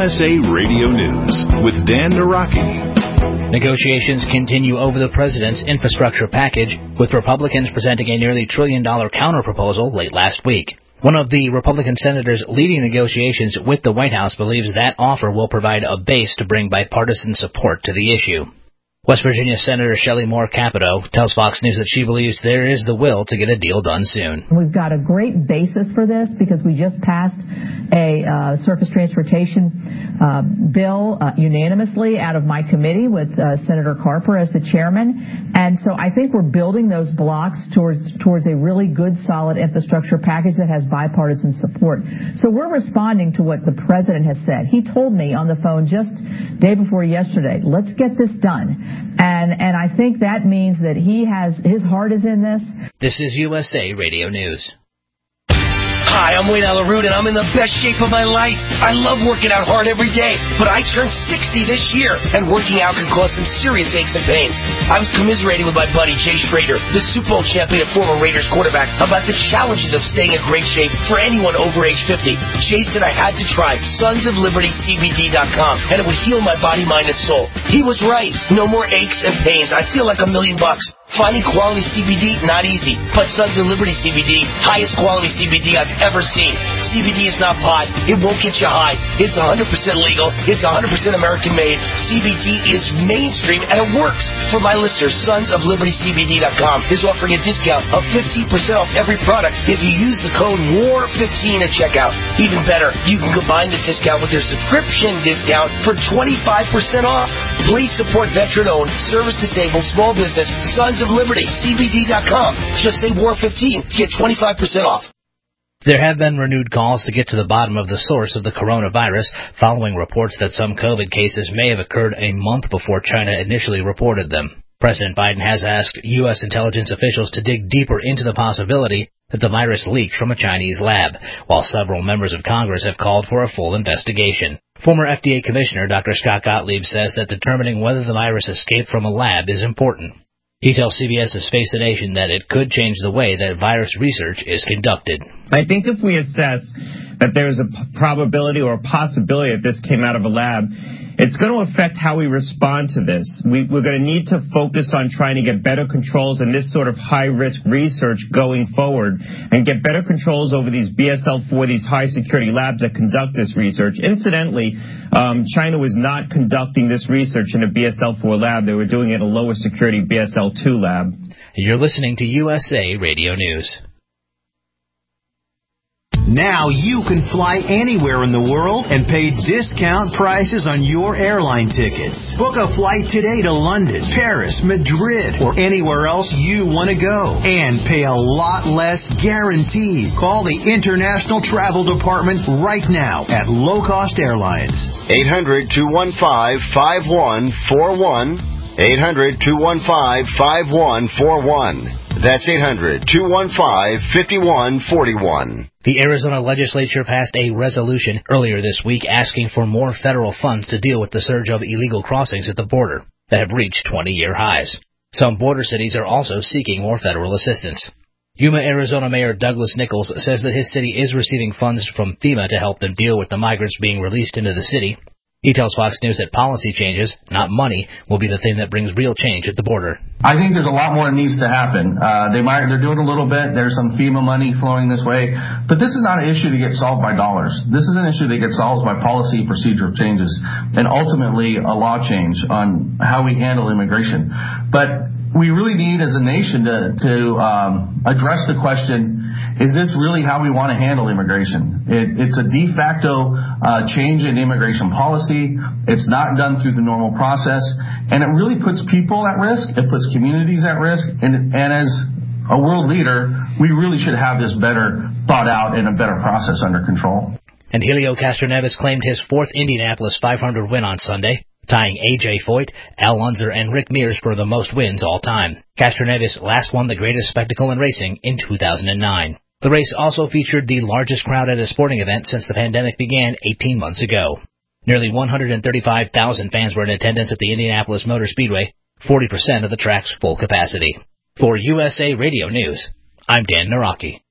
USA Radio News with Dan Naraki. Negotiations continue over the president's infrastructure package, with Republicans presenting a nearly $1 trillion counterproposal late last week. One of the Republican senators leading negotiations with the White House believes that offer will provide a base to bring bipartisan support to the issue. West Virginia Senator Shelley Moore Capito tells Fox News that she believes there is the will to get a deal done soon. We've got a great basis for this because we just passed a surface transportation bill unanimously out of my committee with Senator Carper as the chairman. And so I think we're building those blocks towards a really good, solid infrastructure package that has bipartisan support. So we're responding to what the president has said. He told me on the phone just day before yesterday, let's get this done. And I think that means that his heart is in this. This is USA Radio News. Hi, I'm Wayne Alaroot, and I'm in the best shape of my life. I love working out hard every day, but I turned 60 this year, and working out can cause some serious aches and pains. I was commiserating with my buddy Jay Schrader, the Super Bowl champion and former Raiders quarterback, about the challenges of staying in great shape for anyone over age 50. Jay said I had to try SonsOfLibertyCBD.com, and it would heal my body, mind, and soul. He was right. No more aches and pains. I feel like $1 million. Finding quality CBD, not easy. But Sons of Liberty CBD, highest quality CBD I've ever seen. CBD is not pot. It won't get you high. It's 100% legal. It's 100% American made. CBD is mainstream and it works. For my listeners, SonsOfLibertyCBD.com is offering a discount of 15% off every product if you use the code WAR15 at checkout. Even better, you can combine the discount with their subscription discount for 25% off. Please support veteran-owned, service-disabled, small business, Sons of Liberty, CBD.com. Just say WAR15 to get 25% off. There have been renewed calls to get to the bottom of the source of the coronavirus, following reports that some COVID cases may have occurred a month before China initially reported them. President Biden has asked U.S. intelligence officials to dig deeper into the possibility that the virus leaked from a Chinese lab, while several members of Congress have called for a full investigation. Former FDA Commissioner Dr. Scott Gottlieb says that determining whether the virus escaped from a lab is important. He tells CBS's Face the Nation that it could change the way that virus research is conducted. I think if we assess that there's a probability or a possibility that this came out of a lab, it's going to affect how we respond to this. We're going to need to focus on trying to get better controls in this sort of high-risk research going forward and get better controls over these BSL-4, these high-security labs that conduct this research. Incidentally, China was not conducting this research in a BSL-4 lab. They were doing it in a lower-security BSL-2 lab. You're listening to USA Radio News. Now you can fly anywhere in the world and pay discount prices on your airline tickets. Book a flight today to London, Paris, Madrid, or anywhere else you want to go. And pay a lot less guaranteed. Call the International Travel Department right now at Low Cost Airlines. 800-215-5141. 800-215-5141. That's 800-215-5141. The Arizona legislature passed a resolution earlier this week asking for more federal funds to deal with the surge of illegal crossings at the border that have reached 20-year highs. Some border cities are also seeking more federal assistance. Yuma, Arizona Mayor Douglas Nichols says that his city is receiving funds from FEMA to help them deal with the migrants being released into the city. He tells Fox News that policy changes, not money, will be the thing that brings real change at the border. I think there's a lot more that needs to happen. They're doing a little bit. There's some FEMA money flowing this way. But this is not an issue to get solved by dollars. This is an issue that gets solved by policy and procedural changes and ultimately a law change on how we handle immigration. But we really need as a nation to address the question, is this really how we want to handle immigration? It's a de facto change in immigration policy. It's not done through the normal process. And it really puts people at risk. It puts communities at risk. And as a world leader, we really should have this better thought out and a better process under control. And Helio Castroneves claimed his fourth Indianapolis 500 win on Sunday, tying A.J. Foyt, Al Unser, and Rick Mears for the most wins all time. Castroneves last won the greatest spectacle in racing in 2009. The race also featured the largest crowd at a sporting event since the pandemic began 18 months ago. Nearly 135,000 fans were in attendance at the Indianapolis Motor Speedway, 40% of the track's full capacity. For USA Radio News, I'm Dan Naraki.